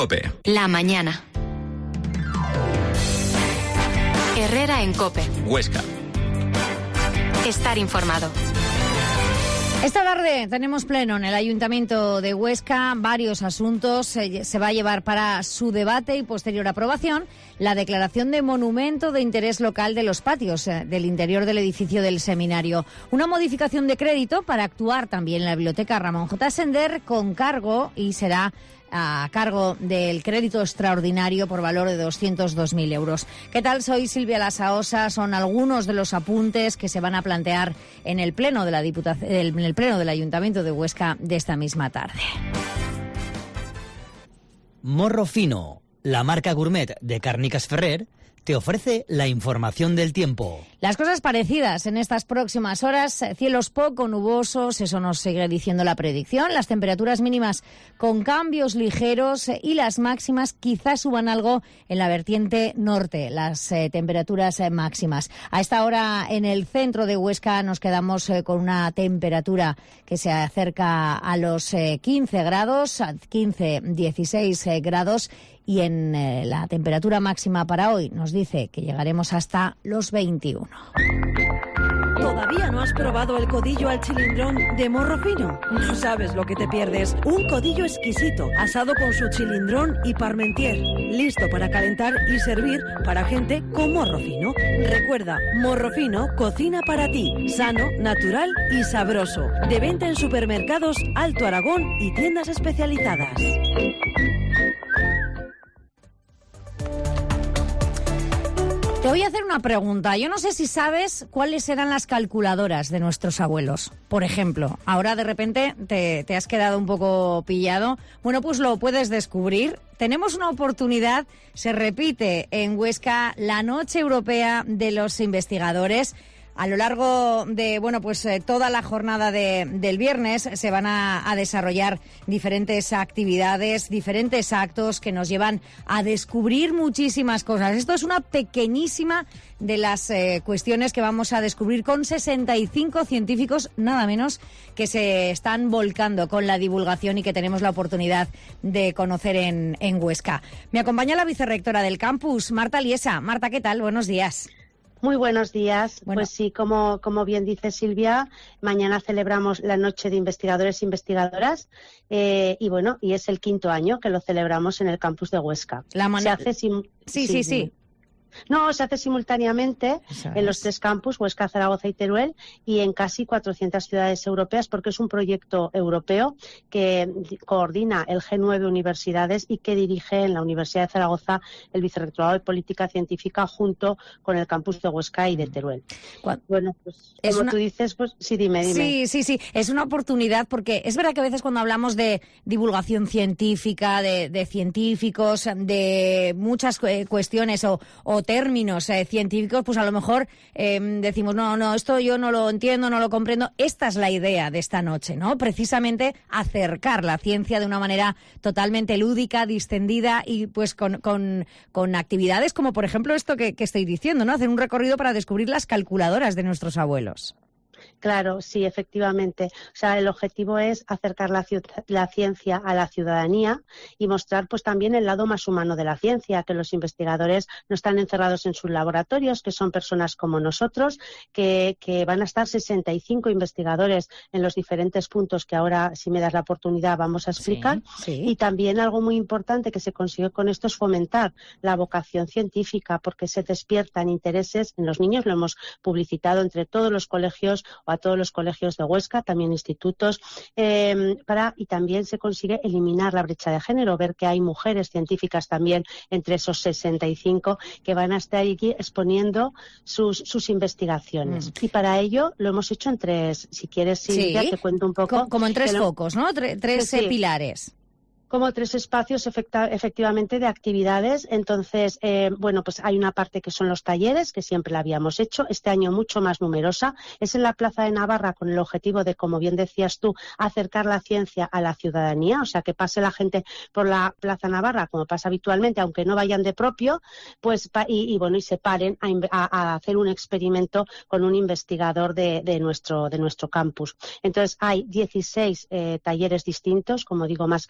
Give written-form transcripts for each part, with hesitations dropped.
COPE. La mañana. Herrera en COPE. Huesca. Estar informado. Esta tarde tenemos pleno en el Ayuntamiento de Huesca. Varios asuntos se va a llevar para su debate y posterior aprobación la declaración de monumento de interés local de los patios del interior del edificio del seminario. Una modificación de crédito para actuar también en la biblioteca Ramón J. Sender con cargo y será a cargo del crédito extraordinario por valor de 202.000 euros. ¿Qué tal? Soy Silvia Lasaosa. Son algunos de los apuntes que se van a plantear en el pleno de la en el pleno del Ayuntamiento de Huesca de esta misma tarde. Morro Fino, la marca gourmet de Càrniques Ferrer, te ofrece la información del tiempo. Las cosas parecidas en estas próximas horas, cielos poco nubosos, eso nos sigue diciendo la predicción, las temperaturas mínimas con cambios ligeros y las máximas quizás suban algo en la vertiente norte, las temperaturas máximas. A esta hora en el centro de Huesca nos quedamos con una temperatura que se acerca a los 15 grados, 15-16 grados. Y en la temperatura máxima para hoy nos dice que llegaremos hasta los 21. ¿Todavía no has probado el codillo al chilindrón de Morro Fino? No sabes lo que te pierdes. Un codillo exquisito, asado con su chilindrón y parmentier. Listo para calentar y servir para gente con morro fino. Recuerda, Morro Fino cocina para ti. Sano, natural y sabroso. De venta en supermercados Alto Aragón y tiendas especializadas. Te voy a hacer una pregunta. Yo no sé si sabes cuáles eran las calculadoras de nuestros abuelos. Por ejemplo, ahora de repente te has quedado un poco pillado. Bueno, pues lo puedes descubrir. Tenemos una oportunidad, se repite en Huesca la Noche Europea de los Investigadores. A lo largo de toda la jornada del viernes se van a desarrollar diferentes actividades, diferentes actos que nos llevan a descubrir muchísimas cosas. Esto es una pequeñísima de las cuestiones que vamos a descubrir con 65 científicos, nada menos, que se están volcando con la divulgación y que tenemos la oportunidad de conocer en Huesca. Me acompaña la vicerrectora del campus, Marta Liesa. Marta, ¿qué tal? Buenos días. Muy buenos días. Bueno. Pues sí, como bien dice Silvia, mañana celebramos la Noche de Investigadores e Investigadoras y es el 5º año que lo celebramos en el campus de Huesca. Se hace Sí. No, se hace simultáneamente en los 3 campus, Huesca, Zaragoza y Teruel, y en casi 400 ciudades europeas, porque es un proyecto europeo que coordina el G9 Universidades y que dirige en la Universidad de Zaragoza el Vicerrectorado de Política Científica junto con el campus de Huesca y de Teruel. Bueno, pues tú dices, pues sí, dime. Sí. Es una oportunidad porque es verdad que a veces cuando hablamos de divulgación científica, de científicos, de muchas cuestiones o términos científicos, pues a lo mejor decimos, no, esto yo no lo entiendo, no lo comprendo. Esta es la idea de esta noche, ¿no? Precisamente acercar la ciencia de una manera totalmente lúdica, distendida y pues con actividades como, por ejemplo, esto que estoy diciendo, ¿no? Hacer un recorrido para descubrir las calculadoras de nuestros abuelos. Claro, sí, efectivamente. O sea, el objetivo es acercar la ciencia a la ciudadanía y mostrar pues también el lado más humano de la ciencia, que los investigadores no están encerrados en sus laboratorios, que son personas como nosotros, que van a estar 65 investigadores en los diferentes puntos que ahora, si me das la oportunidad, vamos a explicar. Sí. Y también algo muy importante que se consigue con esto es fomentar la vocación científica, porque se despiertan intereses en los niños. Lo hemos publicitado entre todos los colegios o a todos los colegios de Huesca, también institutos, y también se consigue eliminar la brecha de género, ver que hay mujeres científicas también entre esos 65 que van a estar aquí exponiendo sus investigaciones. Y para ello lo hemos hecho en 3, si quieres, Silvia, te cuento un poco. Como en 3 focos, ¿no? 3 pilares. Como 3 espacios efectivamente de actividades. Entonces, pues hay una parte que son los talleres, que siempre la habíamos hecho, este año mucho más numerosa. Es en la Plaza de Navarra con el objetivo de, como bien decías tú, acercar la ciencia a la ciudadanía, o sea, que pase la gente por la Plaza Navarra, como pasa habitualmente, aunque no vayan de propio, pues y se paren a hacer un experimento con un investigador de nuestro campus. Entonces, hay 16 talleres distintos, como digo, más que nunca,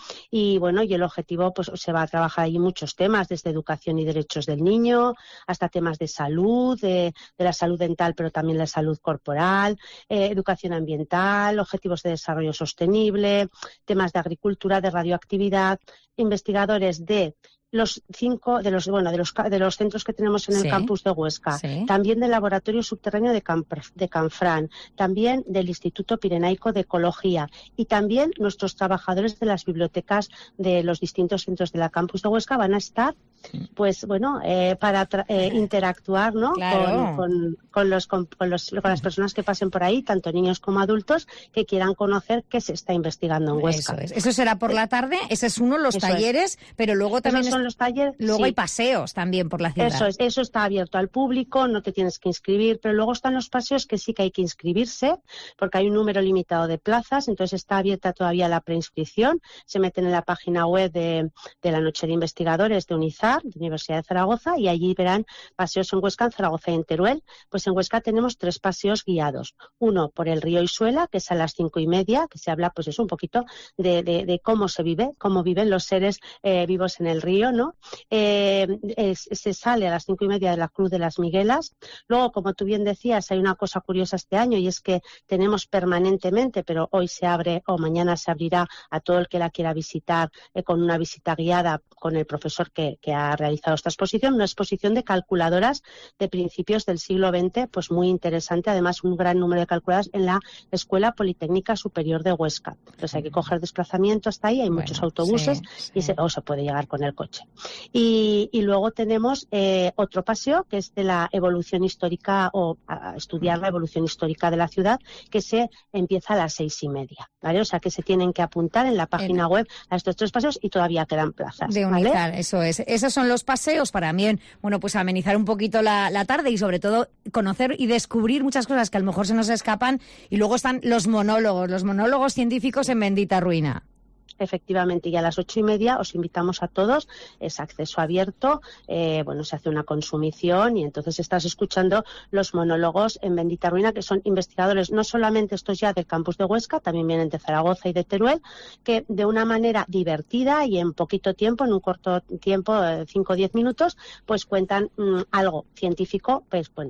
Y bueno, y el objetivo, pues se va a trabajar ahí muchos temas, desde educación y derechos del niño, hasta temas de salud, de la salud dental, pero también la salud corporal, educación ambiental, objetivos de desarrollo sostenible, temas de agricultura, de radioactividad, investigadores de los 5 de los centros que tenemos en el campus de Huesca, también del laboratorio subterráneo de Canfrán, también del Instituto Pirenaico de Ecología y también nuestros trabajadores de las bibliotecas de los distintos centros de la campus de Huesca van a estar pues bueno, para interactuar, ¿no? Claro. con las personas que pasen por ahí, tanto niños como adultos, que quieran conocer qué se está investigando en Huesca. Eso será por la tarde, ese es uno, los talleres, pero luego también son los talleres. Luego hay paseos también por la ciudad. Eso está abierto al público, no te tienes que inscribir, pero luego están los paseos que sí que hay que inscribirse, porque hay un número limitado de plazas, entonces está abierta todavía la preinscripción, se meten en la página web de la Noche de Investigadores de UNIZAR, de Universidad de Zaragoza, y allí verán paseos en Huesca, en Zaragoza y en Teruel. Pues en Huesca tenemos 3 paseos guiados. Uno por el río Isuela, que es a las 5:30, que se habla pues es un poquito de cómo se vive, cómo viven los seres vivos en el río, ¿no? Se sale a las 5:30 de la Cruz de las Miguelas. Luego, como tú bien decías, hay una cosa curiosa este año, y es que tenemos permanentemente, pero hoy se abre o mañana se abrirá a todo el que la quiera visitar, con una visita guiada con el profesor que ha realizado esta exposición, una exposición de calculadoras de principios del siglo XX, pues muy interesante, además un gran número de calculadoras en la Escuela Politécnica Superior de Huesca. Entonces hay que coger desplazamiento hasta ahí, hay muchos autobuses o se puede llegar con el coche. Y luego tenemos otro paseo que es de la evolución histórica, o a estudiar la evolución histórica de la ciudad, que se empieza a las 6:30, ¿vale? O sea que se tienen que apuntar en la página web a estos 3 paseos y todavía quedan plazas. De UNIZAR, eso es. Esos son los paseos para también, bueno, pues amenizar un poquito la tarde y sobre todo conocer y descubrir muchas cosas que a lo mejor se nos escapan. Y luego están los monólogos científicos en Bendita Ruina. Efectivamente, y a las 8:30 os invitamos a todos, es acceso abierto, se hace una consumición y entonces estás escuchando los monólogos en Bendita Ruina, que son investigadores, no solamente estos ya del campus de Huesca, también vienen de Zaragoza y de Teruel, que de una manera divertida y en poquito tiempo, en un corto tiempo, 5 o 10 minutos, pues cuentan algo científico,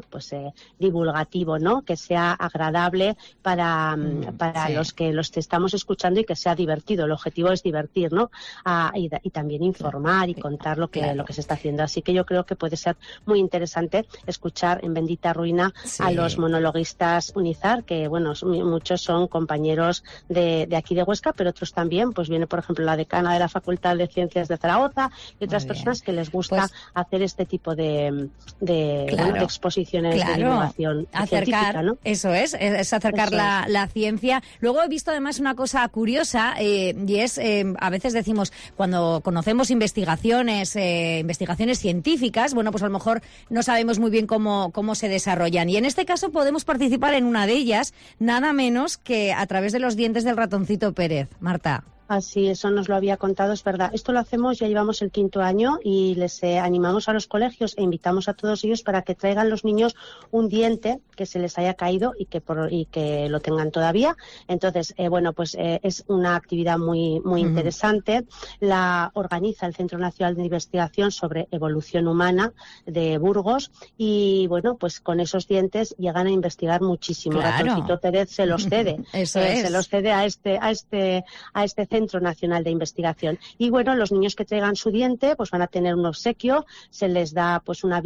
divulgativo, ¿no? Que sea agradable para los que los estamos escuchando y que sea divertido. El objetivo es divertir, ¿no? Y también informar y contar lo que se está haciendo. Así que yo creo que puede ser muy interesante escuchar en Bendita Ruina a los monologuistas UNIZAR, que bueno, muchos son compañeros de aquí de Huesca, pero otros también, pues viene por ejemplo la decana de la Facultad de Ciencias de Zaragoza y otras personas que les gusta hacer este tipo de exposiciones de divulgación científica, ¿no? Eso es acercar la ciencia. Luego he visto además una cosa curiosa, y es, a veces decimos, cuando conocemos investigaciones científicas, bueno, pues a lo mejor no sabemos muy bien cómo se desarrollan. Y en este caso podemos participar en una de ellas, nada menos que a través de los dientes del ratoncito Pérez. Marta. Así, eso nos lo había contado, es verdad. Esto lo hacemos, ya llevamos el 5º año y les animamos a los colegios e invitamos a todos ellos para que traigan los niños un diente que se les haya caído y que lo tengan todavía. Entonces, es una actividad muy interesante. La organiza el Centro Nacional de Investigación sobre Evolución Humana de Burgos y, bueno, pues con esos dientes llegan a investigar muchísimo. Ratoncito Pérez se los cede. Se los cede a este Centro Nacional de Investigación. Y bueno, los niños que traigan su diente pues van a tener un obsequio, se les da pues una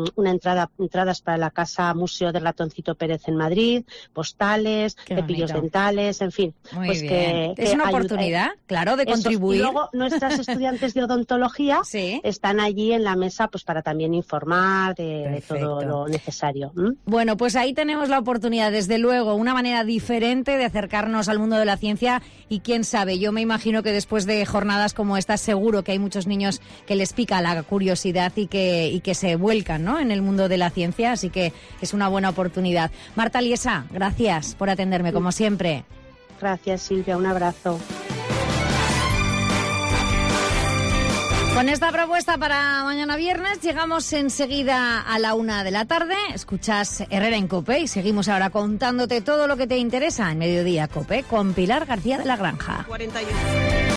entradas para la Casa Museo del Ratoncito Pérez en Madrid, postales, cepillos dentales, en fin. Muy bien. Es una oportunidad, claro, de contribuir. Y luego nuestras estudiantes de odontología están allí en la mesa pues para también informar de todo lo necesario. Bueno, pues ahí tenemos la oportunidad, desde luego, una manera diferente de acercarnos al mundo de la ciencia y quién sabe, yo me imagino que después de jornadas como estas seguro que hay muchos niños que les pica la curiosidad y que se vuelcan, ¿no?, en el mundo de la ciencia, así que es una buena oportunidad. Marta Liesa, gracias por atenderme, como siempre. Gracias, Silvia, un abrazo. Con esta propuesta para mañana viernes llegamos enseguida a la 1 de la tarde. Escuchas Herrera en COPE y seguimos ahora contándote todo lo que te interesa en Mediodía COPE con Pilar García de la Granja. 41.